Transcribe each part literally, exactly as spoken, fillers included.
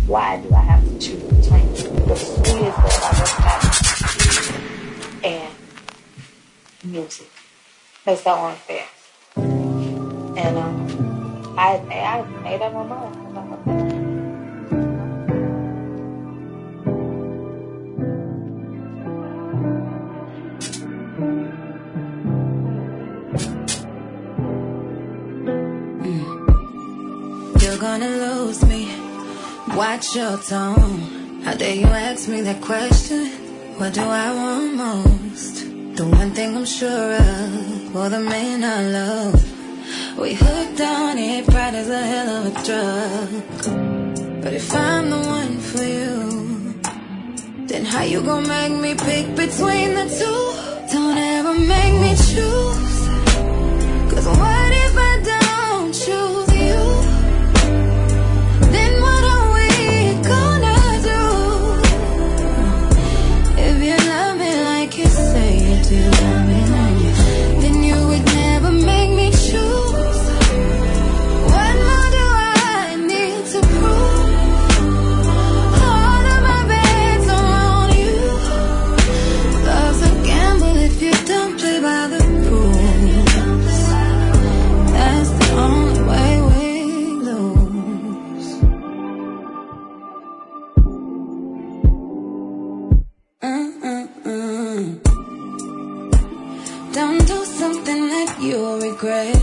why do I have to choose between the sweetest love I've ever had and music? That's so unfair. And um, I, I made up my mind. I'm like, okay. You're gonna lose me. Watch your tone. How dare you ask me that question? What do I want most? The one thing I'm sure of, for the man I love. We hooked on it, pride is a hell of a drug. But if I'm the one for you, then how you gonna make me pick between the two? Don't ever make me choose. Cause what if I don't choose you? Then what are we gonna do? If you love me like you say you do, then you would never make me choose. What more do I need to prove? All of my bets are on you. Love's a gamble if you don't play by the rules. That's the only way we lose. Uh-uh-uh. Don't do something that you'll regret,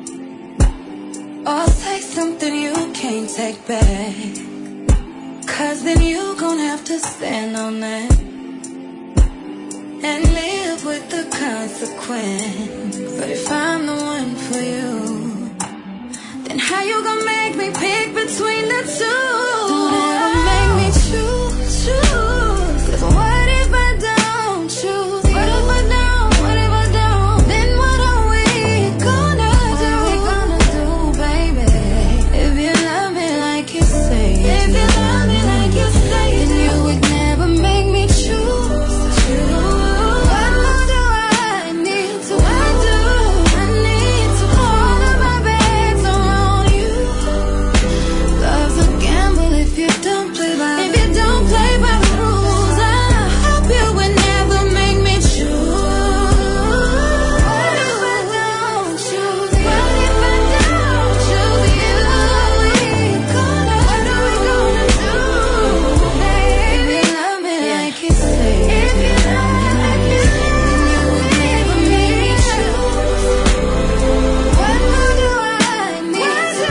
or say something you can't take back. Cause then you gon' have to stand on that and live with the consequence. But if I'm the one for you, then how you gon' make me pick between the two? Don't ever make me choose, choose. Cause what if I don't choose you? What if I don't, what if I don't? Then what are we gonna do? What are we gonna do, baby? If you love me like you say you do, if you love me like you say you do, then you would never make me choose, choose. What more do I need to I do? I need to all of my bets are on you. Love's a gamble if you don't play by if you don't play by the rules. I hope you would never make me choose. What if I don't choose you? What if I don't choose you? What are we gonna do? If you love me like you say you do, if you love me like you say you do, then you would never make me choose. What more do I need to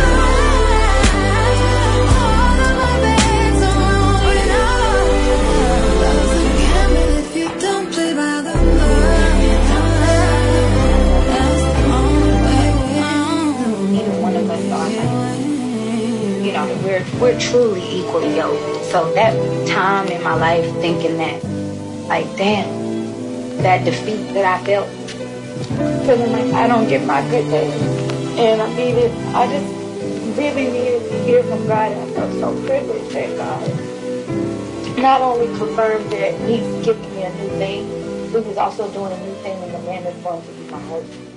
all of my bets are on you. Love's a gamble if you don't play by the rules. That's the only way we Neither one of us are like, you know, we're we're truly equally yoked. So that time in my life thinking that, like, damn, that defeat that I felt, feeling like I don't get my good days, and I needed, I just really needed to hear from God. And I felt so privileged that God not only confirmed that He's giving me a new thing, but He's also doing a new thing in the man that's going to be my husband.